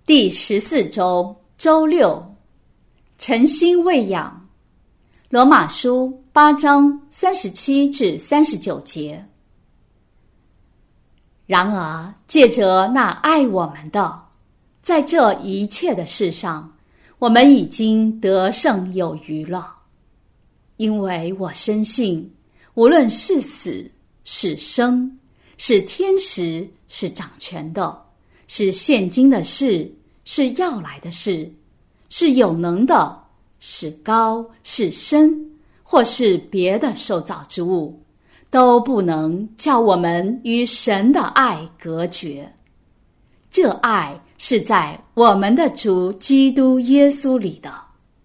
第14周周六，诚心喂养。罗马书8章37至39节。然而借着那爱我们的，在这一切的事上，我们已经得胜有余了。因为我深信，无论是死是生，是天使是掌权的，是现今的事，是要来的事，是有能的，是高是深，或是别的受造之物，都不能叫我们与神的爱隔绝。这爱是在我们的主基督耶稣里的。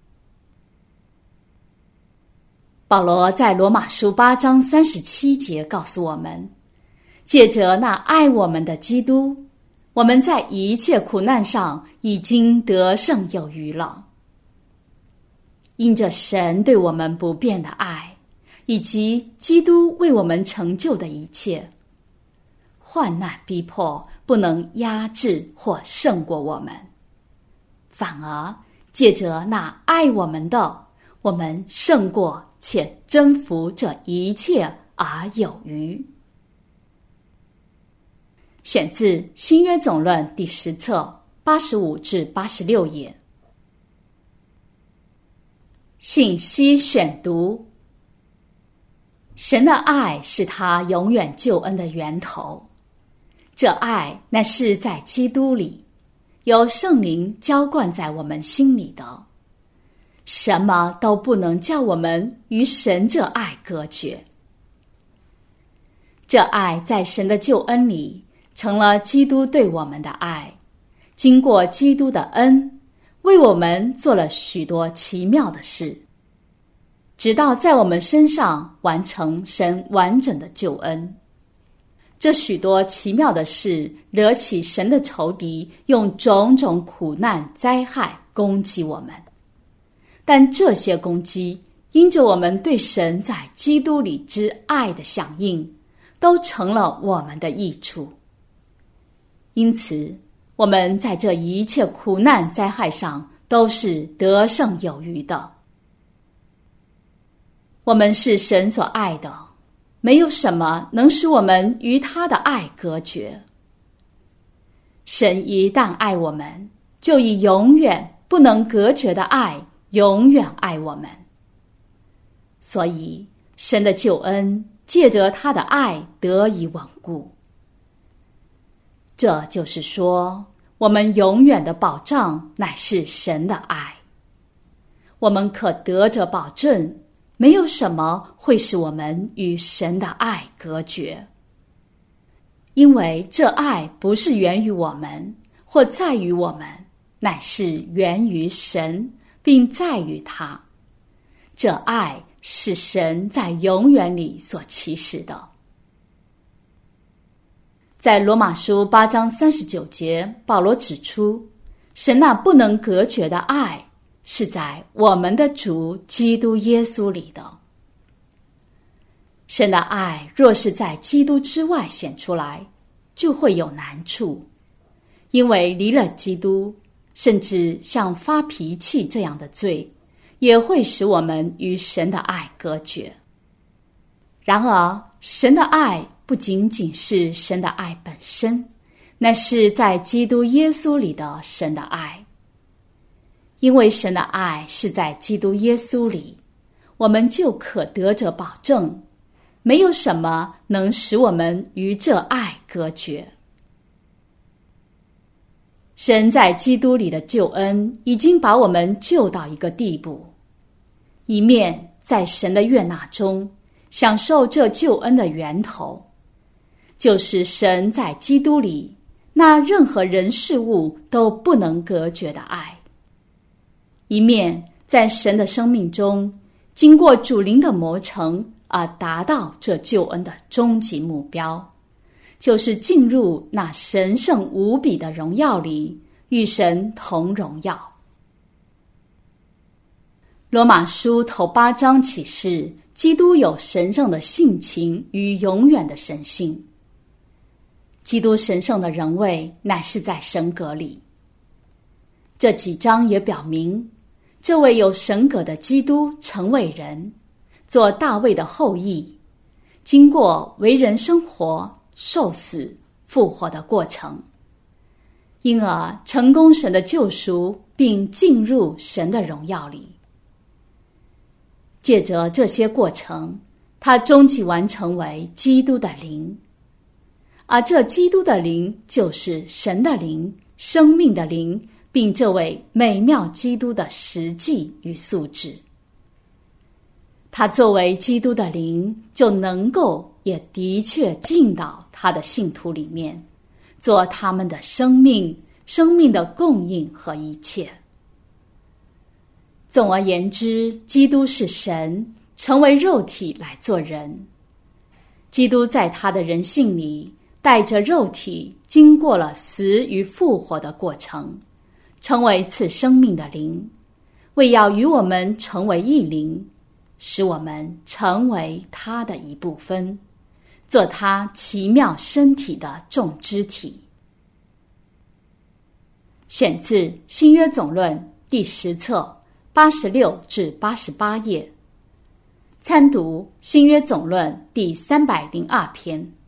保罗在罗马书8章37节告诉我们，借着那爱我们的基督，我们在一切苦难上已经得胜有余了。因着神对我们不变的爱，以及基督为我们成就的一切，患难逼迫不能压制或胜过我们，反而借着那爱我们的，我们胜过且征服这一切而有余。选自新约总论第10册85至86页。信息选读。神的爱是他永远救恩的源头，这爱乃是在基督里，由圣灵浇灌在我们心里的，什么都不能叫我们与神这爱隔绝。这爱在神的救恩里成了基督对我们的爱，经过基督的恩，为我们做了许多奇妙的事，直到在我们身上完成神完整的救恩。这许多奇妙的事惹起神的仇敌，用种种苦难灾害攻击我们，但这些攻击因着我们对神在基督里之爱的响应，都成了我们的益处。因此我们在这一切苦难灾害上都是得胜有余的。我们是神所爱的，没有什么能使我们与他的爱隔绝。神一旦爱我们，就以永远不能隔绝的爱永远爱我们。所以神的救恩借着他的爱得以稳固。这就是说，我们永远的保障乃是神的爱。我们可得着保证，没有什么会使我们与神的爱隔绝，因为这爱不是源于我们或在于我们，乃是源于神，并在于他。这爱是神在永远里所启示的。在罗马书8章39节，保罗指出，神那不能隔绝的爱是在我们的主基督耶稣里的。神的爱若是在基督之外显出来，就会有难处，因为离了基督，甚至像发脾气这样的罪，也会使我们与神的爱隔绝。然而神的爱不仅仅是神的爱本身，乃是在基督耶稣里的神的爱。因为神的爱是在基督耶稣里，我们就可得着保证，没有什么能使我们与这爱隔绝。神在基督里的救恩已经把我们救到一个地步，一面在神的悦纳中享受这救恩的源头，就是神在基督里那任何人事物都不能隔绝的爱，一面在神的生命中经过主灵的磨成而达到这救恩的终极目标，就是进入那神圣无比的荣耀里，与神同荣耀。罗马书头8章启示，基督有神圣的性情与永远的神性。基督神圣的人位乃是在神格里， 这几章也表明，这位有神格的基督成为人，做大卫的后裔，经过为人生活、受死、复活的过程，因而成功神的救赎，并进入神的荣耀里。借着这些过程，他终极完成为基督的灵，而这基督的灵就是神的灵、生命的灵，并这位美妙基督的实际与素质。他作为基督的灵，就能够也的确进到他的信徒里面，做他们的生命的供应和一切。总而言之，基督是神，成为肉体来做人。基督在他的人性里，带着肉体经过了死与复活的过程，成为赐生命的灵，为要与我们成为一灵，使我们成为他的一部分，做他奇妙身体的众肢体。选自新约总论第10册86至88页，参读新约总论第302篇。